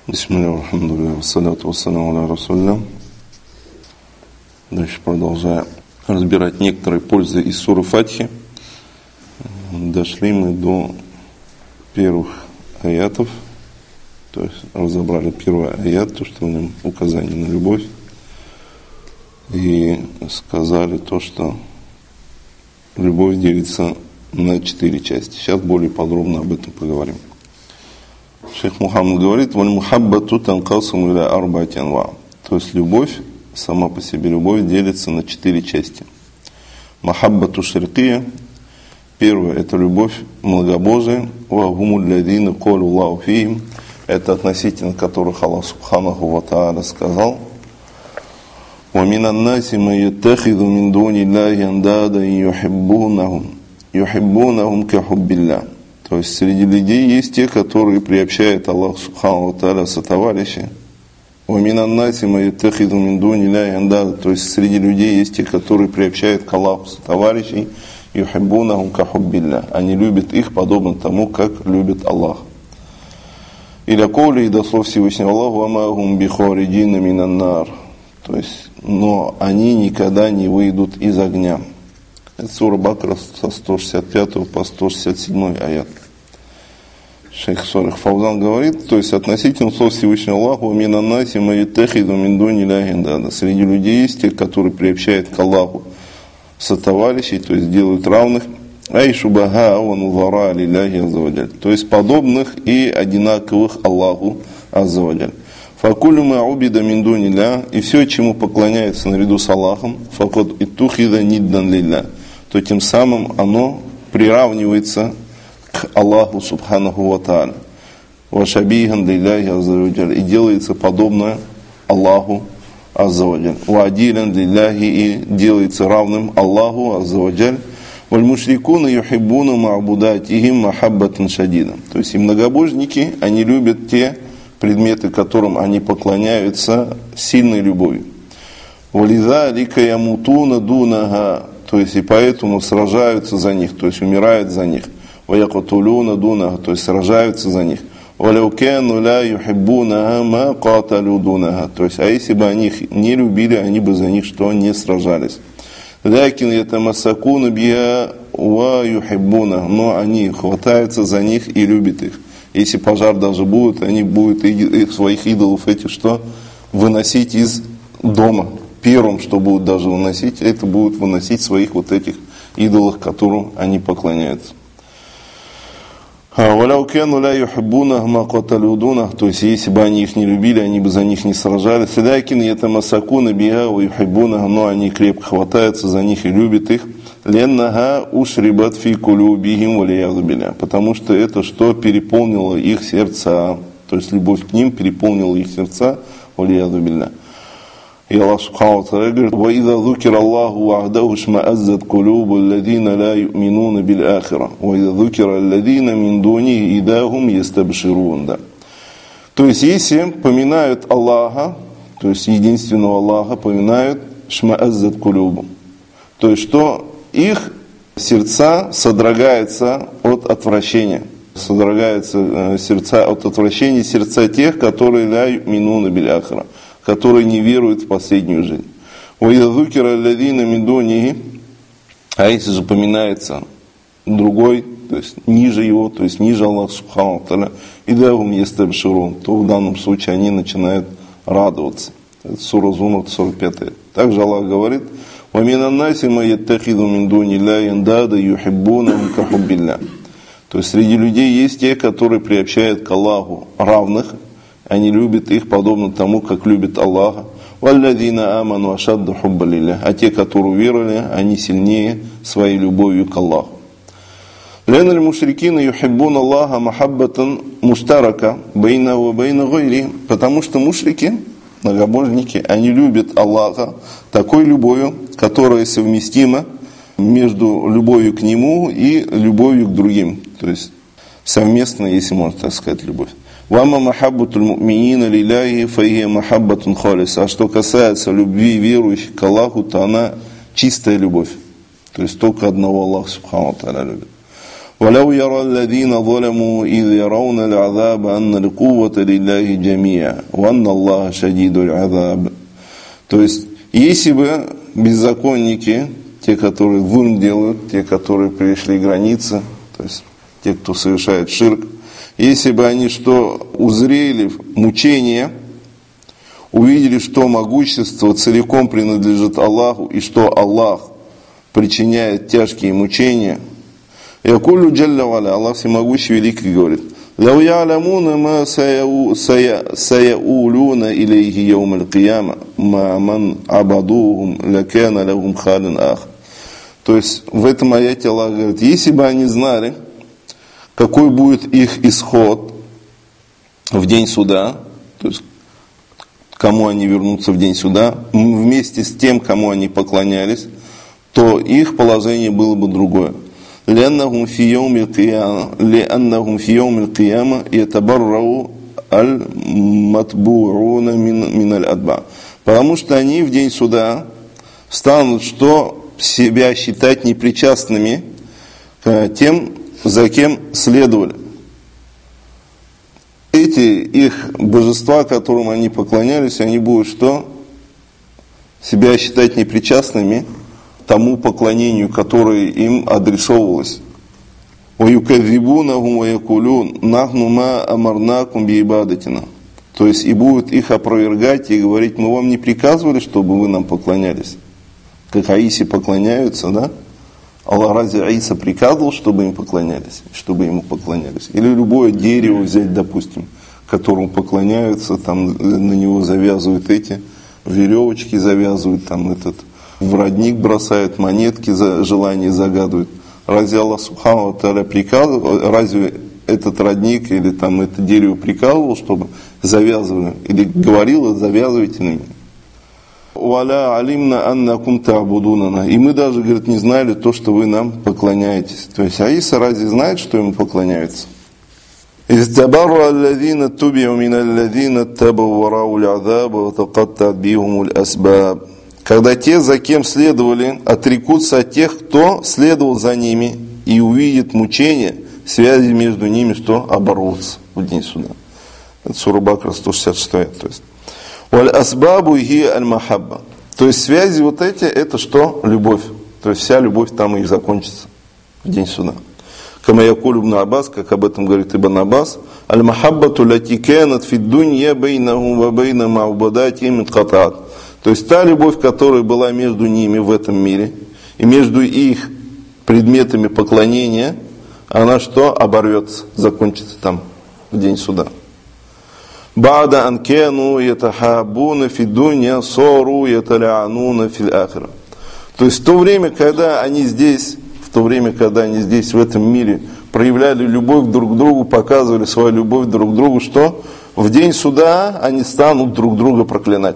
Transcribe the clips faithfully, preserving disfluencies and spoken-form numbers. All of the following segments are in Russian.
Бисмилля, алхамдулилля, вассаляту вассаляму аля расулилля. Дальше продолжаем разбирать некоторые пользы из суры Фатихи. Дошли мы до первых аятов, то есть разобрали первый аят, то, что в нем указание на любовь, и сказали то, что любовь делится на четыре части. Сейчас более подробно об этом поговорим. Шейх Мухаммад говорит: «Валь мухаббату танкасуму иля арбаати анва». То есть любовь, сама по себе любовь, делится на четыре части. Махаббату ширкия. Первое – это любовь многобожия. Ва гуму лядина колю Аллаху фихим. Это относительно которых Аллах Субханаху ва Тааля сказал: «Ва минан наси ма яттахиду мин дуни Аллахи андада юхиббунахум юхиббунахум ка хуббилля». То есть среди людей есть те, которые приобщают Аллаху Субхану ва Тааля сотоварища. То есть среди людей есть те, которые приобщают к Аллаху сотоварищей. Они любят их подобно тому, как любит Аллах. Или коли и до слов Всевышнего Аллаху. То есть, но они никогда не выйдут из огня. Это сура Бакара со сто шестьдесят пятого по сто шестьдесят седьмой аят. Шейх Салих Фаузан говорит, то есть относительно слов Всевышнего Аллаху, среди людей есть те, которые приобщают к Аллаху сотоварищей, то есть делают равных, то есть подобных и одинаковых Аллаху Аззаваджаль. И все, чему поклоняется наряду с Аллахом, то тем самым оно приравнивается к Аллаху Субханаху ва Тааля. Вашабихан лилляхи аззаваджаль. И делается подобное Аллаху Аззаваджаль. Ваадилан лилляхи. И делается равным Аллаху Аззаваджаль. Валь мушрикуна юхиббуна ма'будатихим махаббатан шадида. То есть и многобожники, они любят те предметы, которым они поклоняются, сильной любовью. Вализалика ямутуна дунага. То есть и поэтому сражаются за них, то есть умирают за них. وَيَقْتُلُونَ دُونَهَا, то есть сражаются за них. وَلَوْ كَانُوا لَا يُحِبُّونَهَا مَا قَاتَلُوا دُونَهَا. То есть, а если бы они их не любили, они бы за них что? Не сражались. لَكِنْ يَتَمَسَّكُونَ بِهَا وَيُحِبُّونَهَا. Но они хватаются за них и любят их. Если пожар даже будет, они будут их, своих идолов эти что? Выносить из дома. Первым, что будут даже выносить, это будут выносить своих вот этих идолов, которым они поклоняются. То есть, если бы они их не любили, они бы за них не сражались. Но они крепко хватаются за них и любят их. Потому что это что переполнило их сердца. То есть, любовь к ним переполнила их сердца. И Аллах Субхану ва Тааля говорит: وَإِذَا ذُكِرَ اللَّهُ وَحْدَهُ اشْمَأَزَّتْ قُلُوبُ الَّذِينَ لَا يُؤْمِنُونَ بِالْآخِرَةِ وَإِذَا ذُكِرَ الَّذِينَ مِنْ دُونِهِ إِذَا هُمْ يَسْتَبْشِرُونَ. Да. То есть, если поминают Аллаха, то есть единственного Аллаха, поминают шмааззат кулюбу. То есть, что их сердца содрогаются от отвращения. Содрогаются сердца от отвращения, сердца тех, которые ля ю'минуна биль-ахира, которые не веруют в последнюю жизнь. А если же поминается другой, то есть ниже его, то есть ниже Аллаха Субхану ва Тааля, то в данном случае они начинают радоваться. Это сура Зумар, сорок пятая. Также Аллах говорит: то есть среди людей есть те, которые приобщают к Аллаху равных, они любят их подобно тому, как любит Аллаха. А те, которые уверовали, они сильнее своей любовью к Аллаху. Потому что мушрики, многобожники, они любят Аллаха такой любовью, которая совместима между любовью к Нему и любовью к другим. То есть совместно, если можно так сказать, любовь. А что касается любви верующих к Аллаху, то она чистая любовь. То есть только одного Аллаха Субхану ва Тааля любит. وَلَوْ يَرَى الَّذِينَ ظَلَمُوا إِذْ يَرَوْنَ الْعَذَابَ أَنَّ الْقُوَّةَ لِلَّهِ جَمِيعًا وَأَنَّ اللَّهَ شَدِيدُ الْعَذَابِ. То есть, если бы беззаконники, те, которые вульм делают, те, которые перешли границы, то есть те, кто совершает ширк, если бы они что узрели мучения, увидели, что могущество целиком принадлежит Аллаху, и что Аллах причиняет тяжкие мучения, Якулю Джалля Валя, Аллах Всемогущий Великий говорит: «Лау я'ламуна ма саяулуна илейхи яум аль-кияма, ма ман абадухум лакана лахум халин ах». То есть в этом аяте Аллах говорит, если бы они знали, какой будет их исход в день суда, то есть кому они вернутся в день суда, вместе с тем, кому они поклонялись, то их положение было бы другое. لأنهم في يوم القيامة لأنهم في يوم القيامة يتبرؤ المتبوعون من من الأتباع. Потому что они в день суда станут что себя считать непричастными к тем, за кем следовали. Эти их божества, которым они поклонялись, они будут что? Себя считать непричастными тому поклонению, которое им адресовывалось. وَيُكَذِّبُونَهُمْ وَيَقُولُونَ نَحْنُ مَا أَمَرْنَاكُمْ بِعِبَادَتِنَا. То есть и будут их опровергать и говорить: мы вам не приказывали, чтобы вы нам поклонялись. Как Аисе поклоняются, да? Аллах разве Аиса приказывал, чтобы им поклонялись, чтобы ему поклонялись? Или любое дерево взять, допустим, которому поклоняются, там на него завязывают эти веревочки, завязывают там этот в родник бросают, монетки за желание загадывают. Разве Аллах Субхану ва Тааля приказывал, разве этот родник или там это дерево приказывал, чтобы завязывали? Или говорил: завязывайте на меня? «Валя алимна аннакум та'будунана». И мы даже, говорит, не знали то, что вы нам поклоняетесь. То есть Аиса разве знает, что ему поклоняются? «Изтабарра аллазина тубиу мин аллазина табу варау аль-азаба ва тaqatta'at бихум аль-асбаб». Когда те, за кем следовали, отрекутся от тех, кто следовал за ними, и увидит мучения, связи между ними, что оборвутся в день суда. Это сура Бакра сто шестьдесят шесть. То есть «Валь-асбабу ги аль-махабба». То есть связи вот эти, это что? Любовь. То есть вся любовь там и закончится в день суда. Кама якуль ибн Аббас, как об этом говорит Ибн Аббас, «Аль-махаббату лати канат фи дунья бейнахум ва бейна ма'будатихим инқата'ат». То есть та любовь, которая была между ними в этом мире, и между их предметами поклонения, она что? Оборвется, закончится там в день суда. «Ба'да анкену ятахабуна фи дунья сору яталянуна фил ахира». То есть в то время, когда они здесь, в то время, когда они здесь, в этом мире, проявляли любовь друг к другу, показывали свою любовь друг к другу, что в день суда они станут друг друга проклинать.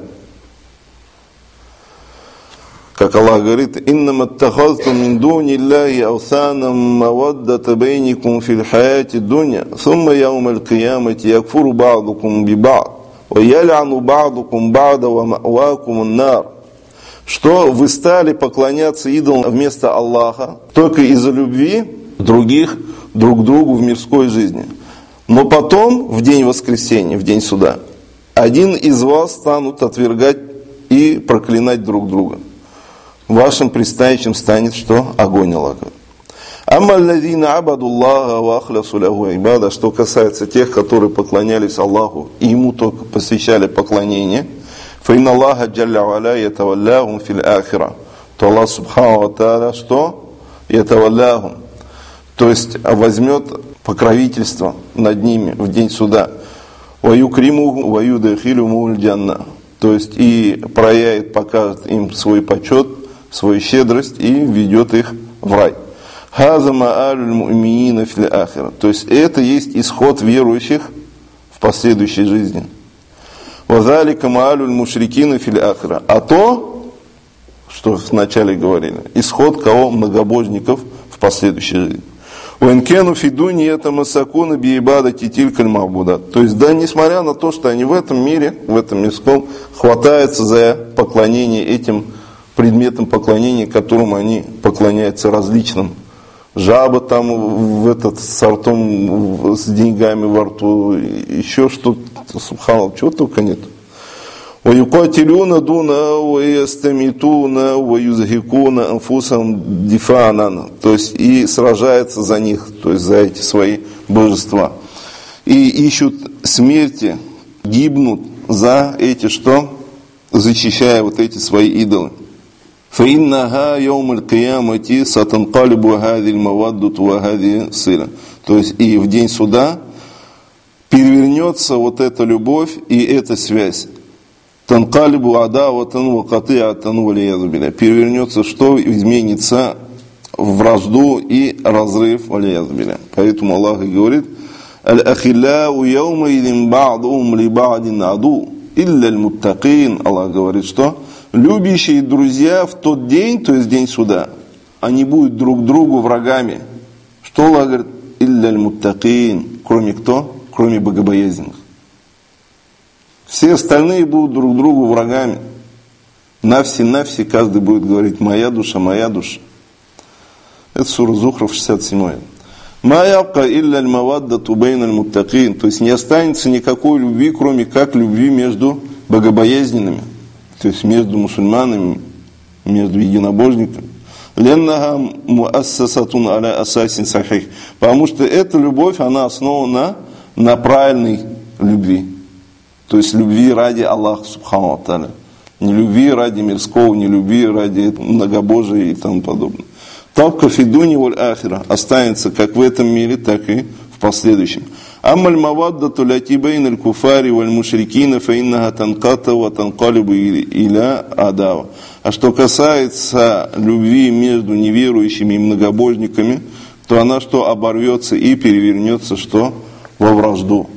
Как Аллах говорит: «Иннама аттахазтум мин дуни Аллахи аусанам маваддата бейникум фил хаяти дунья, сумма яум аль-киямати якфуру ба'дукум би ба'д, ва ял'ану ба'дукум ба'да ва ма'вакум ан-нар». Что вы стали поклоняться идолам вместо Аллаха только из-за любви других друг другу в мирской жизни. Но потом, в день воскресения, в день суда, один из вас станут отвергать и проклинать друг друга. Вашим пристанищем станет что? Огонь Аллаха. Аммаллазина абадуллаха ва ахлясу лаху ибада. Что касается тех, которые поклонялись Аллаху и ему только посвящали поклонение, фаинна Аллаха джалля валя ятавалляхум фил ахира. То Аллах Субхану ва Тааля что? Ятавалляхум. То есть возьмет покровительство над ними в день суда. Ва юкримуху ва юдахилюму аль-джанна. То есть и проявит, покажет им свой почет, свою щедрость и ведет их в рай. Хаза ма'алюль му'минина фил ахира. То есть это есть исход верующих в последующей жизни. Вазалика ма'алюль мушрикина фил ахира. А то, что вначале говорили, исход кого? Многобожников в последующей жизни. Уэнкену фидуни это масакуна биибада титилькаль мабудат. То есть, да, несмотря на то, что они в этом мире, в этом мирском, хватаются за поклонение этим предметам поклонения, которым они поклоняются различным жаба там в этот с ртом, с деньгами во рту, еще что-то, субханаллах, чего только нет. وَيُقَاتِلُونَ دُونَ وَيَسْتَمِتُونَ وَيُزْهِكُونَ أَنفُسَهُمْ دِفَاعًا. То есть и сражаются за них, то есть за эти свои божества. И ищут смерти, гибнут за эти что? Защищая вот эти свои идолы. فَإِنَّهَا يَوْمَ الْقِيَامَةِ سَتَنْقَلِبُ هَذِهِ الْمَوَدَّةُ وَهَذِهِ الصِّلَةُ. То есть и в день суда перевернется вот эта любовь и эта связь. Танкалибу адаватан вакатиатан валиязу билля. Перевернется, что изменится в вражду и разрыв валиязу билля. Поэтому Аллах и говорит: аль-ахилляу яумаидин ба'духум ли ба'дин аду илля аль-муттакин. Аллах говорит, что любящие друзья в тот день, то есть день суда, они будут друг другу врагами. Что Аллах говорит? Илля аль-муттакин. Кроме кто? Кроме богобоязненных. Все остальные будут друг другу врагами. Навси-навси, каждый будет говорить: моя душа, моя душа. Это сура Зухров, шестьдесят седьмой. Ма ябка илля аль-маваддату бейна аль-муттакин. То есть не останется никакой любви, кроме как любви между богобоязненными. То есть между мусульманами, между единобожниками. Леннага муассасатун аля асасин сахих. Потому что эта любовь, она основана на правильной любви. То есть любви ради Аллаха субхану ва тааля. Не любви ради мирского, не любви ради многобожия и тому подобное. Табка фидуни валь ахира. Останется как в этом мире, так и в последующем. Аммаль маваддату ляти бейн аль куфари валь мушрикина фа иннаха танката ва танкалибу иля адава. А что касается любви между неверующими и многобожниками, то она что? Оборвется и перевернется что? Во вражду.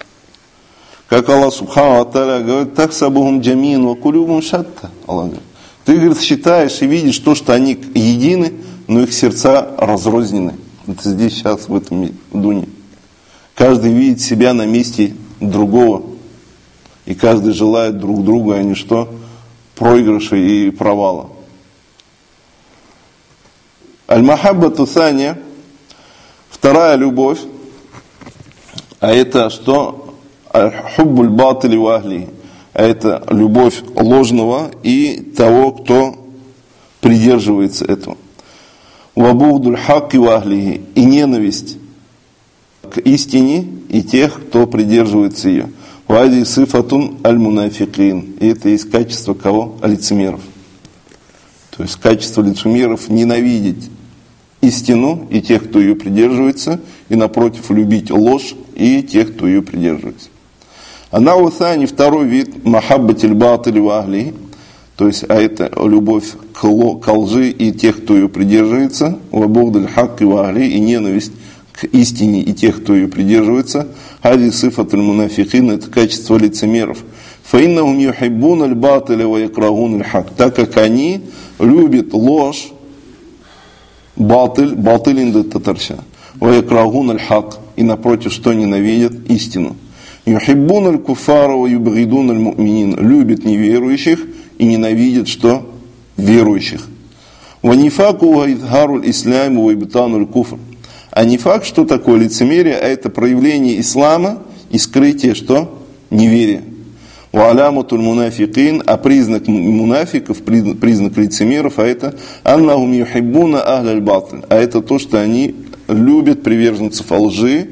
Как Аллах субхану ва тааля говорит: так сабухум джамин ва кулюбум шатта. Аллах говорит: ты, говорит, считаешь и видишь то, что они едины, но их сердца разрознены. Это здесь сейчас в этом дуне. Каждый видит себя на месте другого. И каждый желает друг друга, а не что? Проигрыша и провала. Аль-махаббату таня, вторая любовь, а это что? Аль-хуббуль батили ва ахли. А это любовь ложного и того, кто придерживается этого. Вабухдуль хакки ва ахлихи. И ненависть к истине и тех, кто придерживается ее. Вади сифатун аль-мунафикин. И это есть качество кого? Лицемеров. То есть качество лицемеров ненавидеть истину и тех, кто ее придерживается, и напротив любить ложь и тех, кто ее придерживается. Она усани, второй вид, махаббатиль батили ва ахли, то есть, а это любовь к лжи и тех, кто ее придерживается, вабухдаль хакки ва ахли, и ненависть к истине и тех, кто ее придерживается. Хади сифатуль мунафикин, это качество лицемеров. Фаиннахум юхиббуна аль батиля ва якрахуна аль хак, так как они любят ложь, батиль, батиль инда татарша, ва якрахуна аль хак, и напротив, что ненавидят истину. Юхиббун аль-куфара ва юбгидун аль-му'минин. Любит неверующих и ненавидит что? Верующих. Ва нифаку ва идхару аль-исламу ва ибтану аль-куфр. А нифак, что такое лицемерие? А это проявление ислама и скрытие что? Неверия. Ва аляматуль мунафикин. А признак мунафиков, признак лицемеров, а это аннахум юхиббуна ахля аль-батль. А это то, что они любят приверженцев лжи,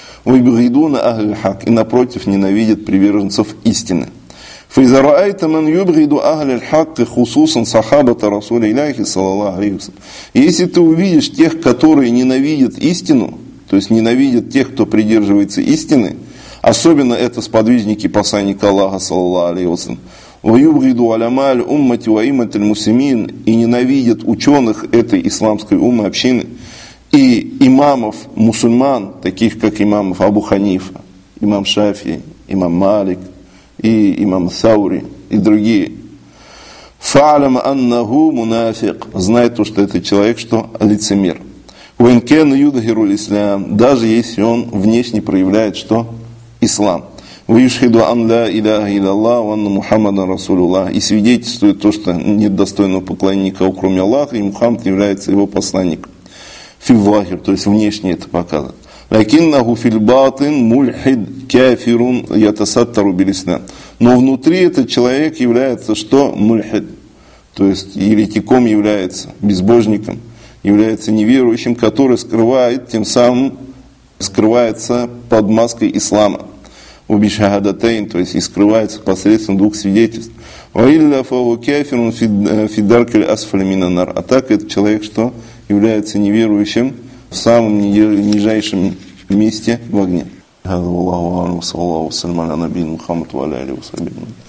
и напротив ненавидят приверженцев истины. Если ты увидишь тех, которые ненавидят истину, то есть ненавидят тех, кто придерживается истины, особенно это сподвижники посланника Аллаха, саллаллаху алейхи вассалям, и ненавидят ученых этой исламской уммы общины, и имамов, мусульман, таких как имамов Абу Ханифа, имам Шафи, имам Малик, и имам Саури, и другие. Фа'алам аннаху мунафик. Знай то, что это человек, что лицемер. Венкен юдхиру ислам. Даже если он внешне проявляет, что ислам. Вишхиду ан ла иляха илlallah ва анна Мухаммадан расулуллах. И свидетельствует то, что нет достойного поклонника, кроме Аллаха, и Мухаммад является его посланником. фивахир, то есть внешне это показывает. Лакиннаху фильбатин мульхид кафирун ятасаттару билислян. Но внутри этот человек является что? Мульхид. То есть еретиком является, безбожником, является неверующим, который скрывает, тем самым скрывается под маской ислама. Убишахадатейн, то есть и скрывается посредством двух свидетельств. Ваилля фау кафирун фидаркель асфаль минанар. А так этот человек что? Является неверующим в самом нижайшем месте в огне.